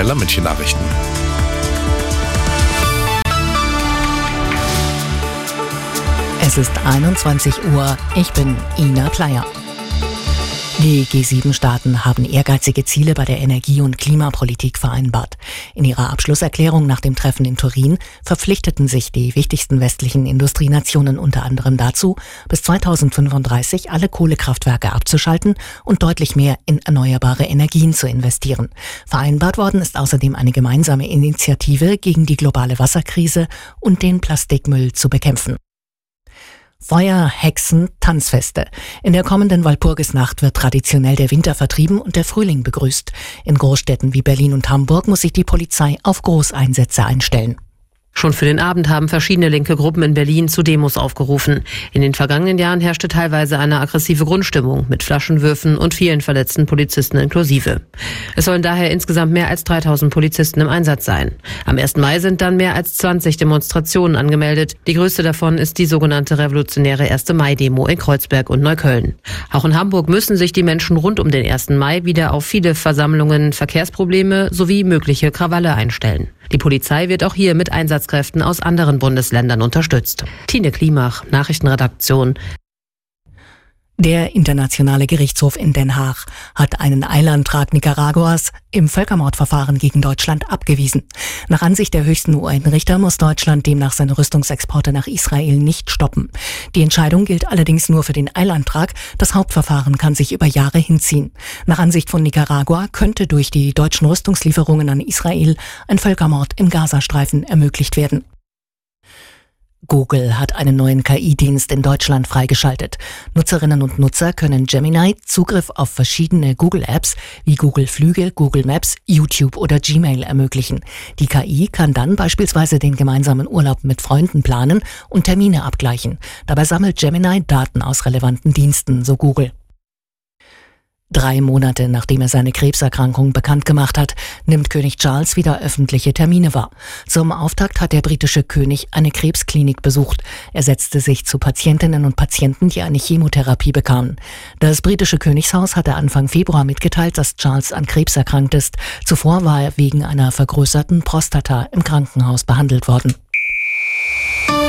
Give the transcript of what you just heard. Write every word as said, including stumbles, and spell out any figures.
Arabella, München Nachrichten. Es ist einundzwanzig Uhr. Ich bin Ina Pleier. Die G sieben Staaten haben ehrgeizige Ziele bei der Energie- und Klimapolitik vereinbart. In ihrer Abschlusserklärung nach dem Treffen in Turin verpflichteten sich die wichtigsten westlichen Industrienationen unter anderem dazu, bis zweitausendfünfunddreißig alle Kohlekraftwerke abzuschalten und deutlich mehr in erneuerbare Energien zu investieren. Vereinbart worden ist außerdem eine gemeinsame Initiative gegen die globale Wasserkrise und den Plastikmüll zu bekämpfen. Feuer, Hexen, Tanzfeste. In der kommenden Walpurgisnacht wird traditionell der Winter vertrieben und der Frühling begrüßt. In Großstädten wie Berlin und Hamburg muss sich die Polizei auf Großeinsätze einstellen. Schon für den Abend haben verschiedene linke Gruppen in Berlin zu Demos aufgerufen. In den vergangenen Jahren herrschte teilweise eine aggressive Grundstimmung mit Flaschenwürfen und vielen verletzten Polizisten inklusive. Es sollen daher insgesamt mehr als dreitausend Polizisten im Einsatz sein. Am ersten Mai sind dann mehr als zwanzig Demonstrationen angemeldet. Die größte davon ist die sogenannte revolutionäre erste Mai-Demo in Kreuzberg und Neukölln. Auch in Hamburg müssen sich die Menschen rund um den ersten Mai wieder auf viele Versammlungen, Verkehrsprobleme sowie mögliche Krawalle einstellen. Die Polizei wird auch hier mit Einsatzkräften aus anderen Bundesländern unterstützt. Tine Klimach, Nachrichtenredaktion. Der Internationale Gerichtshof in Den Haag hat einen Eilantrag Nicaraguas im Völkermordverfahren gegen Deutschland abgewiesen. Nach Ansicht der höchsten U N-Richter muss Deutschland demnach seine Rüstungsexporte nach Israel nicht stoppen. Die Entscheidung gilt allerdings nur für den Eilantrag. Das Hauptverfahren kann sich über Jahre hinziehen. Nach Ansicht von Nicaragua könnte durch die deutschen Rüstungslieferungen an Israel ein Völkermord im Gazastreifen ermöglicht werden. Google hat einen neuen K I-Dienst in Deutschland freigeschaltet. Nutzerinnen und Nutzer können Gemini Zugriff auf verschiedene Google-Apps wie Google Flüge, Google Maps, YouTube oder Gmail ermöglichen. Die K I kann dann beispielsweise den gemeinsamen Urlaub mit Freunden planen und Termine abgleichen. Dabei sammelt Gemini Daten aus relevanten Diensten, so Google. Drei Monate nachdem er seine Krebserkrankung bekannt gemacht hat, nimmt König Charles wieder öffentliche Termine wahr. Zum Auftakt hat der britische König eine Krebsklinik besucht. Er setzte sich zu Patientinnen und Patienten, die eine Chemotherapie bekamen. Das britische Königshaus hatte Anfang Februar mitgeteilt, dass Charles an Krebs erkrankt ist. Zuvor war er wegen einer vergrößerten Prostata im Krankenhaus behandelt worden.